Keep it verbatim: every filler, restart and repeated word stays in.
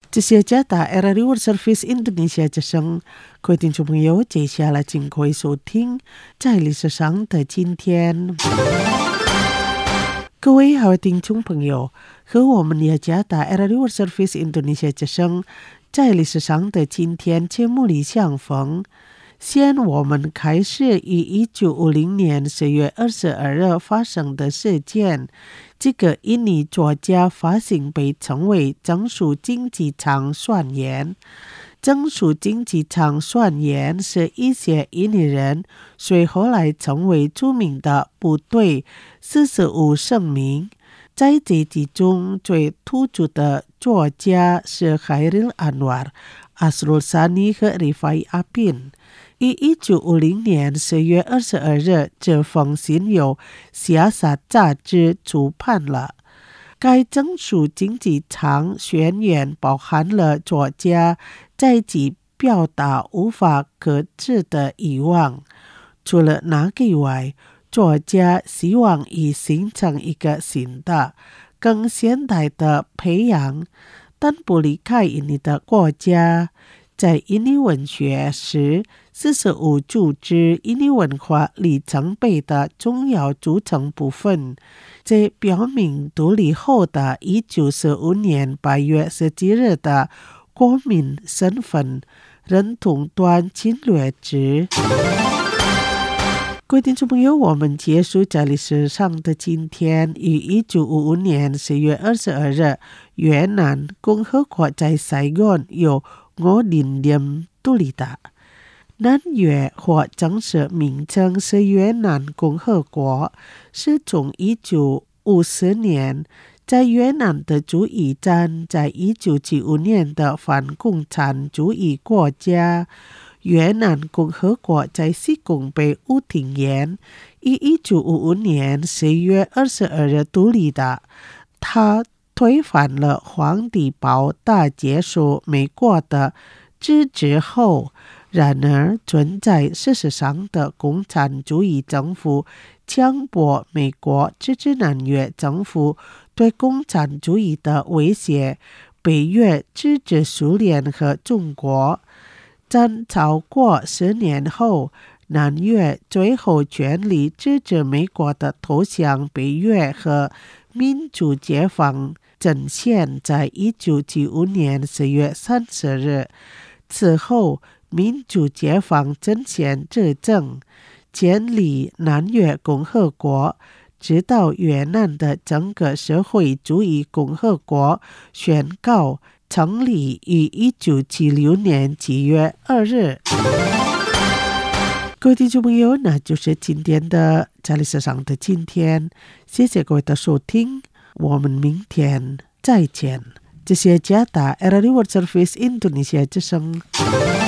这些加打 R R World Service Indonesia 之声，各位听众朋友，接下来请可以收听在历史上的今天。各位好，听众朋友，和我们也加打 R R World Service Indonesia 之声在历史上的今天节目里相逢。先我们开始于一九五零年十月二十二日发生的事件。这个印尼作家发行被称为增速经济舱宣言。增速经济舱宣言是一些印尼人随后来成为著名的部队四十五声明。在这其中最突出的作家是海里安瓦尔、阿斯鲁萨尼和里法伊阿宾。于一九五零年十月二十二日，这封信由下萨杂志出版了。该增速经济舱宣言包含了作家在其表达无法克制的欲望。除了那个以外，作家希望以形成一个新的、更现代的培养，但不离开印尼的国家。在印尼文学是四十五组织印尼文化里程碑的重要组成部分。这表明独立后的一九四五年八月十七日的国民身份认同断侵略制。各位听众朋友，我们结束在历史上的今天。于一九五五年十月二十二日，越南共和国在塞港由我领念独立的。南越或正式名称是越南共和国，是从一九五四年在越南的主义战，在一九七五年的反共产主义国家。越南共和国在西贡被武定言，于一九五五年十月二十二日独立的。他推翻了皇帝堡大结束美国的支持后，然而存在事实上的共产主义政府强迫美国支持南越政府对共产主义的威胁，北越支持苏联和中国。战超过十年后，南越最后全力支持美国的投降北越和民主解放阵线在一九七五年十月三十日。此后，民主解放阵线执政，建立南越共和国，直到越南的整个社会主义共和国宣告成立于一九七六年七月二日。各位听众朋友，那就是今天的在历史上的今天，谢谢各位的收听，我们明天再见。这些加打 R R World Service Indonesia 之声。